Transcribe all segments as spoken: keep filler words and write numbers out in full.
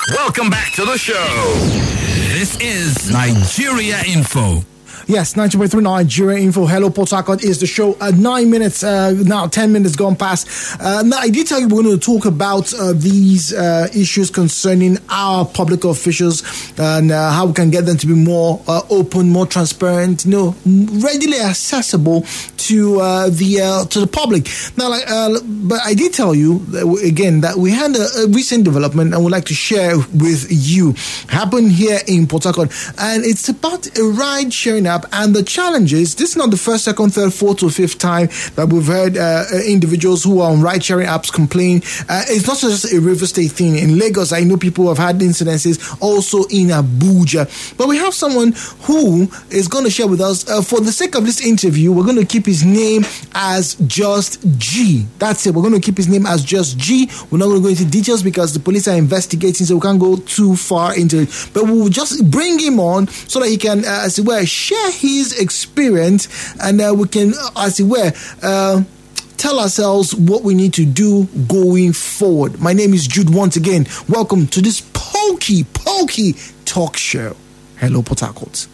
Welcome back to the show. This is Nigeria Info. Yes, ninety point three Nigeria Info. Hello, Port Harcourt is the show. Uh, nine minutes, uh, now ten minutes gone past. Uh, now, I did tell you we're going to talk about uh, these uh, issues concerning our public officials and uh, how we can get them to be more uh, open, more transparent, you know, readily accessible to uh, the uh, to the public. Now, like, uh, but I did tell you that, again, that we had a, a recent development and would like to share with you. Happened here in Port Harcourt, and it's about a ride-sharing app. And the challenge is, this is not the first, second, third, fourth, or fifth time that we've heard uh, individuals who are on ride-sharing apps complain. Uh, it's not just a River State thing. In Lagos, I know people have had incidences, also in Abuja. But we have someone who is going to share with us. Uh, for the sake of this interview, we're going to keep his name as just G. That's it. We're going to keep his name as just G. We're not going to go into details because the police are investigating, so we can't go too far into it. But we'll just bring him on so that he can, uh, as it were, share his experience, and uh, we can, uh, as it were, uh, tell ourselves what we need to do going forward. My name is Jude once again. Welcome to this pokey, pokey talk show. Hello, Port Harcourt.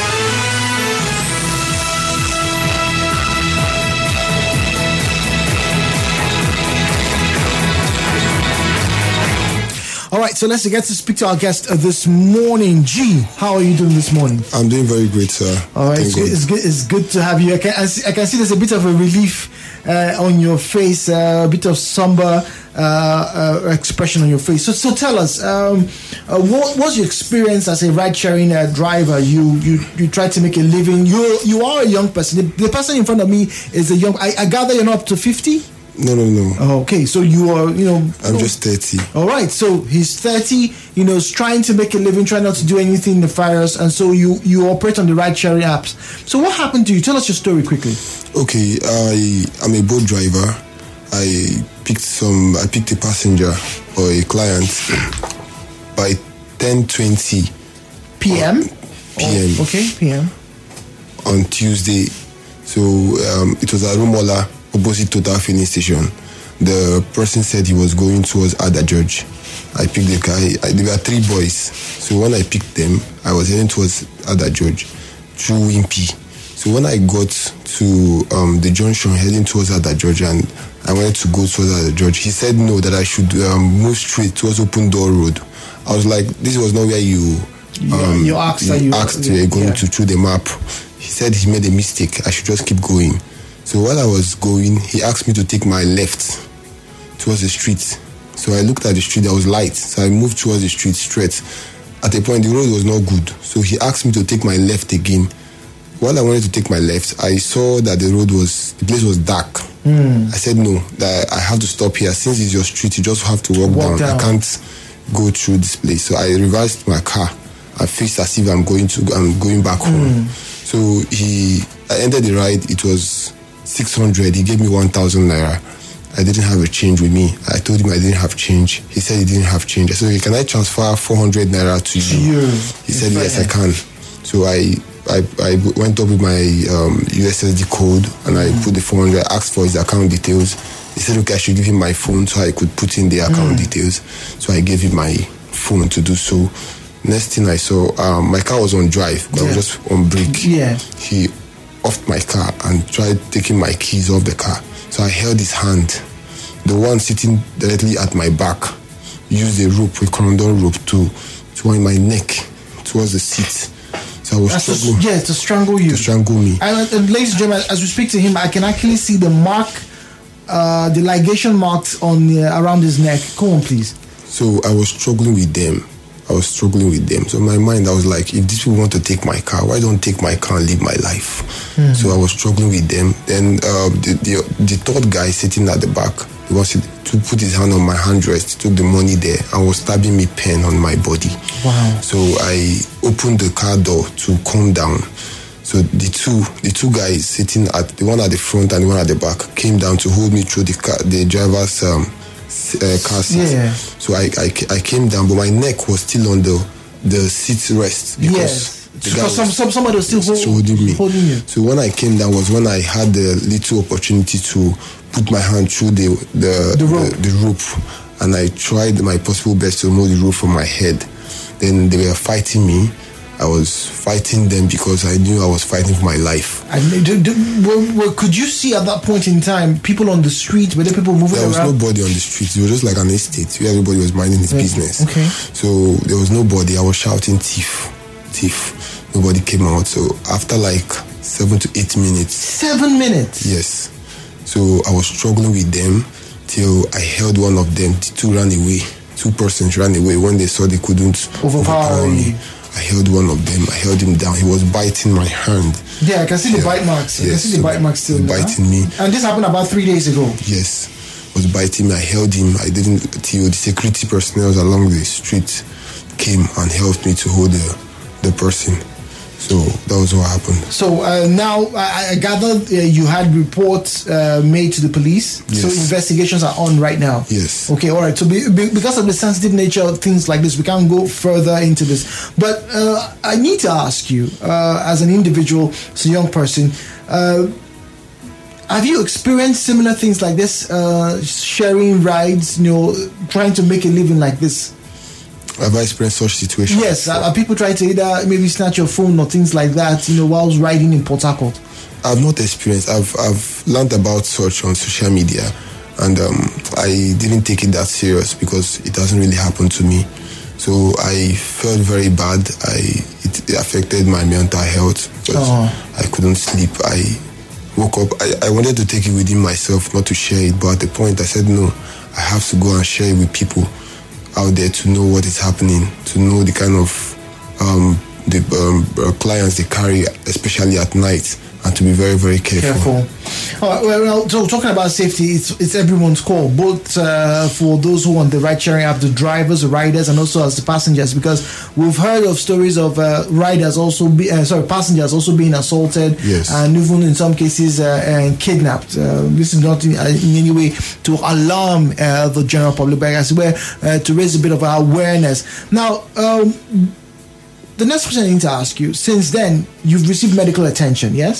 All right, so let's get to speak to our guest uh, this morning. G, how are you doing this morning? I'm doing very great, sir. All right, it's good, it's good. It's good to have you. I can, I see, I can see there's a bit of a relief uh, on your face, uh, a bit of somber uh, uh, expression on your face. So, so tell us, um, uh, what was your experience as a ride-sharing uh, driver? You you you tried to make a living. You you are a young person. The, the person in front of me is a young. I, I gather you're not up to fifty. No, no, no. Oh, okay, so you are, you know... I'm oh, just thirty. All right, so he's thirty, you know, is trying to make a living, trying not to do anything nefarious, and so you, you operate on the ride-sharing apps. So what happened to you? Tell us your story quickly. Okay, I, I'm a boat driver. I picked some... I picked a passenger or a client by ten twenty P M? P M Oh, okay, P M. On Tuesday. So um, it was at Rumola, opposite Total filling station. The person said he was going towards Ada George. I picked the guy. I, there were three boys. So when I picked them, I was heading towards Ada George through Wimpy. So when I got to um, the junction heading towards Ada George and I wanted to go towards Ada George, he said no, that I should um, move straight towards Open Door Road. I was like, this was not where you um, you asked, you you, asked yeah, you were going yeah. to through the map. He said he made a mistake. I should just keep going. So while I was going, he asked me to take my left towards the street. So I looked at the street, there was light. So I moved towards the street straight. At a point, the road was not good. So he asked me to take my left again. While I wanted to take my left, I saw that the road was, the place was dark. Mm. I said, no, that I have to stop here. Since it's your street, you just have to walk, walk down. down. I can't go through this place. So I reversed my car. I faced as if I'm going to, I'm going back home. Mm. So he, I ended the ride. It was six hundred. He gave me one thousand naira. I didn't have a change with me. I told him I didn't have change. He said he didn't have change. I said, okay, can I transfer four hundred naira to you? you. He said, yes, I can. So I, I, I went up with my um, U S S D code and mm. I put the four hundred, I asked for his account details. He said, okay, I should give him my phone so I could put in the account mm. details. So I gave him my phone to do so. Next thing I saw, um, my car was on drive, but yeah. I was just on brake. Yeah. He offed my car and tried taking my keys off the car. So I held his hand. The one sitting directly at my back used a rope, a condom rope to, to wind my neck towards the seat. So I was That's struggling. To, yeah, to strangle you. To strangle me. And, and ladies and gentlemen, as we speak to him, I can actually see the mark, uh, the ligation marks on the, around his neck. Come on, please. So I was struggling with them. I was struggling with them. So in my mind, I was like, if these people want to take my car, why don't take my car and live my life? Mm. So I was struggling with them. Then uh, the, the the third guy sitting at the back, he was to put his hand on my handrest, took the money there, and was stabbing me pen on my body. Wow. So I opened the car door to calm down. So the two the two guys sitting at, the one at the front and the one at the back, came down to hold me through the car, the driver's um, Uh, car seat. Yeah. So I, I I came down, but my neck was still on the the seat rest because yes. because some, some somebody was still hold, holding me. Holding you. So when I came down was when I had the little opportunity to put my hand through the the the rope, the, the rope and I tried my possible best to remove the rope from my head. Then they were fighting me. I was fighting them because I knew I was fighting for my life. And do, do, well, well, could you see at that point in time people on the street? Were there people moving around? There was around? nobody on the street. It was just like an estate where everybody was minding his right. business. Okay. So there was nobody. I was shouting thief, thief. Nobody came out. So after like seven to eight minutes. Seven minutes? Yes. So I was struggling with them till I held one of them. The two ran away. Two persons ran away when they saw they couldn't overpower, overpower me. I held one of them. I held him down. He was biting my hand. Yeah, I can see yeah. the bite marks. I yes. can see the bite marks still. Biting me. And this happened about three days ago. Yes. He was biting me. I held him. I didn't till the security personnel along the street came and helped me to hold the, the person. So that was what happened. So uh, now I, I gather uh, you had reports uh, made to the police. Yes. So investigations are on right now. Yes. Okay. All right. So be, be, because of the sensitive nature of things like this, we can't go further into this. But uh, I need to ask you, uh, as an individual, as a young person, uh, have you experienced similar things like this? Uh, sharing rides, you know, trying to make a living like this. Have I experienced such situations? Yes, are people trying to either maybe snatch your phone or things like that, you know, whilst riding in Port Harcourt? I've not experienced. I've I've learned about such on social media, and um, I didn't take it that serious because it doesn't really happen to me. So I felt very bad. I it affected my mental health because oh. I couldn't sleep. I woke up. I, I wanted to take it within myself, not to share it, but at the point I said no. I have to go and share it with people out there to know what is happening, to know the kind of um, the um, uh, clients they carry, especially at night, and to be very, very careful. Careful. All right, well, so talking about safety, it's it's everyone's call, both uh, for those who want the ride-sharing app, the drivers, the riders, and also as the passengers, because we've heard of stories of uh, riders also be uh, sorry, passengers also being assaulted, yes. and even in some cases uh, uh, kidnapped. Uh, this is not in, uh, in any way to alarm uh, the general public, but as well uh, to raise a bit of awareness. Now. Um, The next question I need to ask you, since then, you've received medical attention, yes?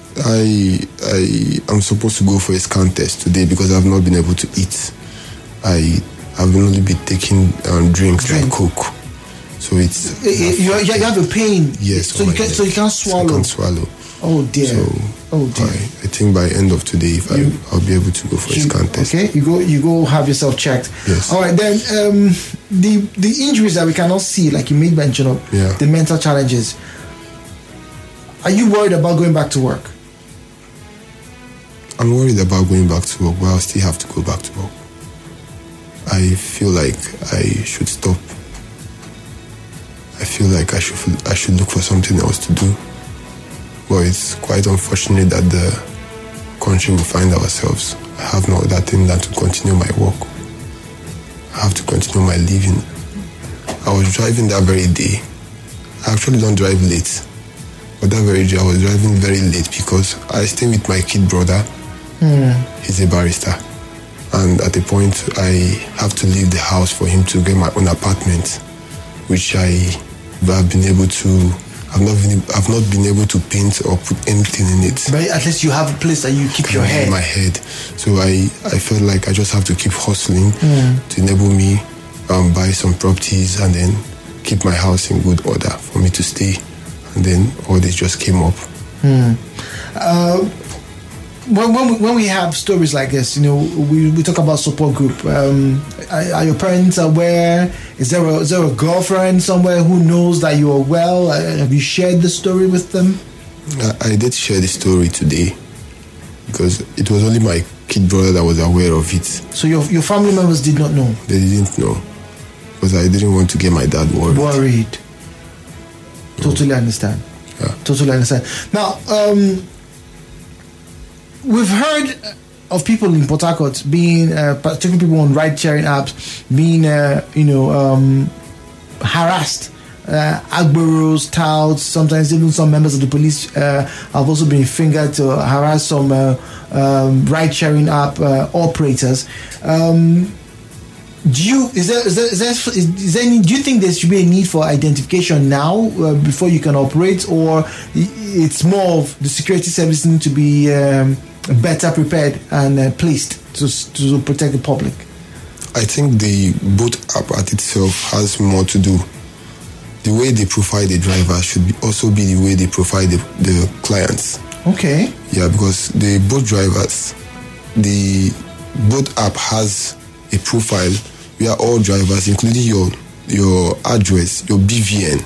I I am supposed to go for a scan test today because I've not been able to eat. I have only been taking um, drinks Drink. like Coke. So it's... You, you, you have a pain? Yes. So you, can, so you can't swallow? So I can't swallow. Oh dear. So oh dear. I, I think by end of today, if you, I, I'll be able to go for you, a scan test. Okay, you go you go have yourself checked. Yes. All right, then um, the the injuries that we cannot see, like you made mention of, yeah. the mental challenges. Are you worried about going back to work? I'm worried about going back to work, but I'll still have to go back to work. I feel like I should stop. I feel like I should I should look for something else to do. But it's quite unfortunate that the country we find ourselves, I have no other thing than to continue my work. I have to continue my living. I was driving that very day. I actually don't drive late. But that very day I was driving very late because I stay with my kid brother. Mm. He's a barrister. And at a point I have to leave the house for him to get my own apartment, which I have been able to I've not been I've not been able to paint or put anything in it. But at least you have a place that you keep your head. My head. So I, I felt like I just have to keep hustling mm. to enable me um, buy some properties and then keep my house in good order for me to stay. And then all this just came up. Mm. Uh, when when we, when we have stories like this, you know, we, we talk about support group. Um, are, are your parents aware? Is there a, is there a girlfriend somewhere who knows that you are well? Uh, have you shared the story with them? I, I did share the story today because it was only my kid brother that was aware of it. So your your family members did not know? They didn't know because I didn't want to get my dad worried. Worried. Totally understand. Yeah. Totally understand. Now, um, we've heard of people in Port Harcourt being, uh, particularly people on ride-sharing apps, being, uh, you know, um, harassed. Uh, Agboros, touts, sometimes even some members of the police uh, have also been fingered to harass some uh, um, ride-sharing app uh, operators. Um, do you is there is there, is there is there any? Do you think there should be a need for identification now uh, before you can operate, or it's more of the security services need to be um, better prepared and uh, placed to to protect the public? I think the boat app at itself has more to do. The way they profile the driver should be also be the way they profile the, the clients. Okay. Yeah, because the boat drivers, the boat app has a profile where all drivers, including your your address, your B V N.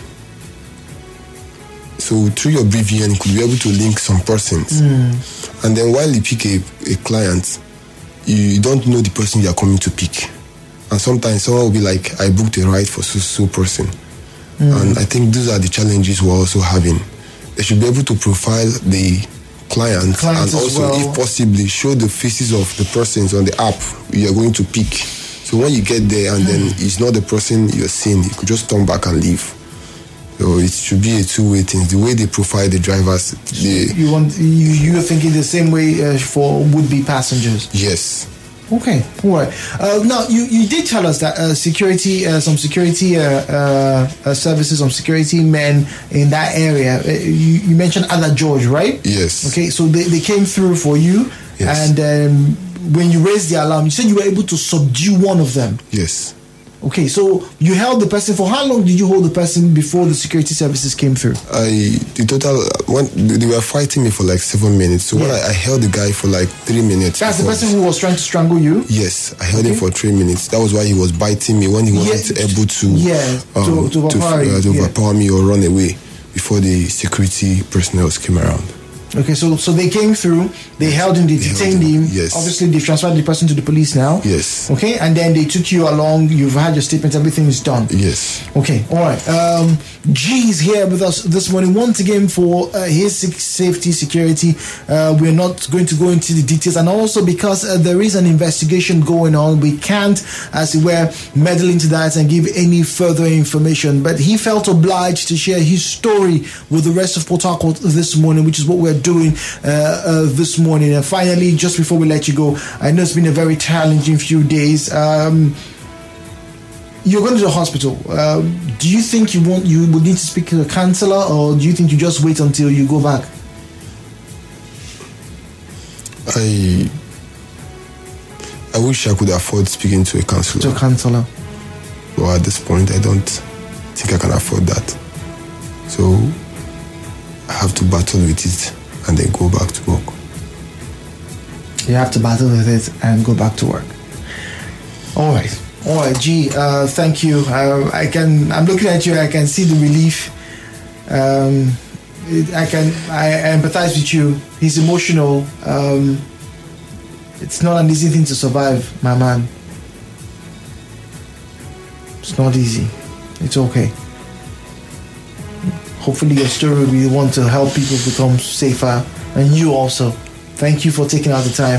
So through your B V N, you could be able to link some persons. Mm. And then while you pick a, a client, you don't know the person you are coming to pick. And sometimes someone will be like, I booked a ride for so-so person. Mm. And I think those are the challenges we're also having. They should be able to profile the client Clients and also, well. if possibly, show the faces of the persons on the app you are going to pick. So when you get there and mm. then it's not the person you're seeing, you could just turn back and leave. So it should be a two-way thing. The way they profile the drivers, they, you want you you're thinking the same way uh, for would-be passengers. yes. Okay, all right. Uh, now you, you did tell us that uh, security, uh, some security uh, uh, uh, services, some security men in that area. Uh, you, you mentioned Ada George, right? Yes. Okay, so they, they came through for you, Yes. and um, when you raised the alarm, you said you were able to subdue one of them. Yes. Okay, so you held the person. For how long did you hold the person before the security services came through? I the total one they were fighting me for like seven minutes. So Yeah. when I, I held the guy for like three minutes. That's the before- person who was trying to strangle you? Yes, I held Okay. him for three minutes. That was why he was biting me when he wasn't Yeah, able to yeah, to- to overpower you, uh, to yeah. overpower me or run away before the security personnel came around. Okay, so so they came through, they held him, they They held detained him, him. yes. Obviously, they transferred the person to the police now. Yes. Okay, and then they took you along. You've had your statement. Everything is done. Yes. Okay, all right. Um, G is here with us this morning once again for uh, his sec- safety, security. Uh, we're not going to go into the details, and also because uh, there is an investigation going on, we can't, as it were, meddle into that and give any further information. But he felt obliged to share his story with the rest of Port Harcourt this morning, which is what we're doing uh, uh, this morning. And finally, just before we let you go, I know it's been a very challenging few days. Um, You're going to the hospital. Uh, do you think you want you would need to speak to a counselor, or do you think you just wait until you go back? I I wish I could afford speaking to a counselor. To a counselor. But at this point, I don't think I can afford that. So I have to battle with it and then go back to work. You have to battle with it and go back to work. All right. All right, G, uh, thank you. Uh, I can. I'm looking at you. I can see the relief. Um, it, I can. I empathize with you. He's emotional. Um, it's not an easy thing to survive, my man. It's not easy. It's okay. Hopefully, your story will be the one to help people become safer, and you also. Thank you for taking out the time.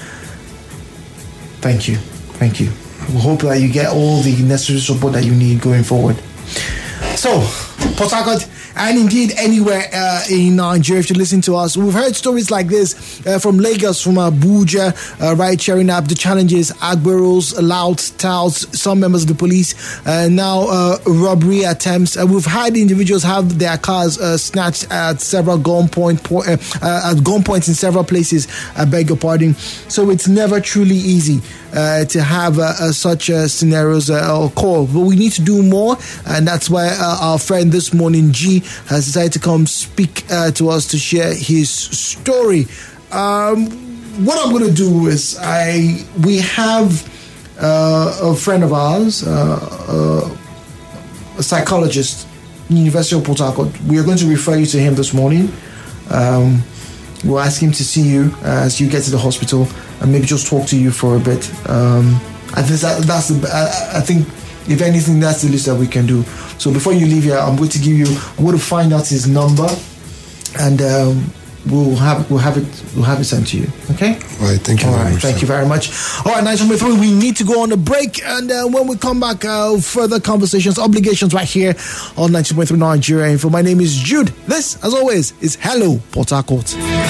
Thank you. Thank you. We hope that you get all the necessary support that you need going forward. So, Port Harcourt, and indeed anywhere uh, in Nigeria, if you listen to us, we've heard stories like this uh, from Lagos, from Abuja, uh, right, sharing up the challenges, Agberos, loud touts, some members of the police, uh, now uh, robbery attempts. Uh, we've had individuals have their cars uh, snatched at several gunpoint po- uh, uh, at gunpoints in several places. I beg your pardon. So it's never truly easy uh, to have uh, uh, such uh, scenarios uh, occur, but we need to do more, and that's why uh, our friend this morning, G, has decided to come speak uh, to us to share his story. Um, what I'm going to do is I we have uh, a friend of ours, uh, uh, a psychologist, University of Port Harcourt. We are going to refer you to him this morning. Um, we'll ask him to see you uh, as you get to the hospital and maybe just talk to you for a bit. Um, I think that, that's the. I, I think. If anything, that's the least that we can do. So before you leave here, I'm going to give you. I'm going to find out his number, and um, we'll have we'll have it we'll have it sent to you. Okay. All right. Thank you All very right. much. Thank sir. you very much. All right, nine number three. We need to go on a break, and uh, when we come back, uh, further conversations, obligations, right here on ninety point three Nigeria Info. My name is Jude. This, as always, is Hello Port Harcourt.